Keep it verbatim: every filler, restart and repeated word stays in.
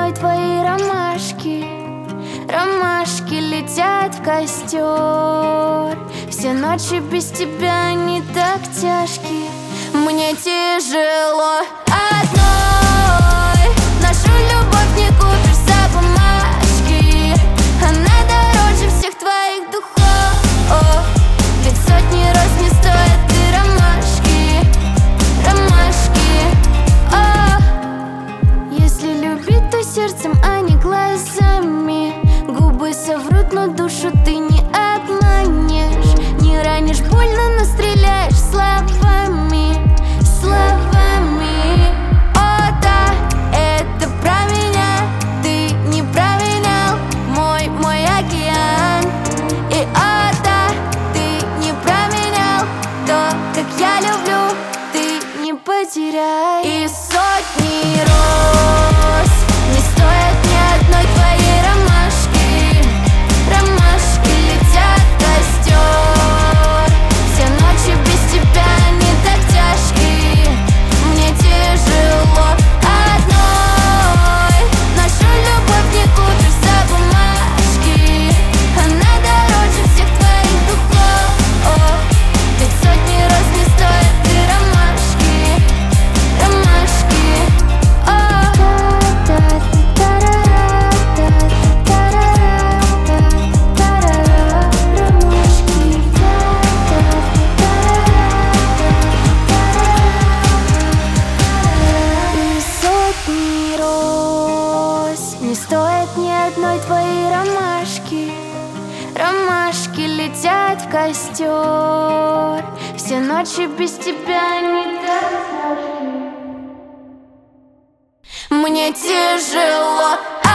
одной твои ромашки. Ромашки летят в костер. Все ночи без тебя они так тяжкие. Мне тяжело одной. Нашу любовь не купишь за бумажки. Она дороже всех твоих духов. Ведь сотни раз не стоят ты ромашки. Ромашки, о. Если любить, то сердцем, а не глазами. Губы соврут, но душу ты не обманешь. Не ранишь больно, но стреляешь словами. Словами. О да, это про меня. Ты не променял мой, мой океан. И о да, ты не променял то, как я люблю, ты не потеряй. И сотни роз не стоят ни одной твоей ромашки. Ромашки летят в костер. Все ночи без тебя они так тяжкие. Мне тяжело одной. Нашу любовь не купишь за бумажки. Она дороже всех твоих духов. Ведь сотни раз не стоят ты ромашки. Ромашки, о. И сотни роз не стоят ни одной твоей ромашки. Ромашки летят в костер. Все ночи без тебя не так тяжкие. Мне тяжело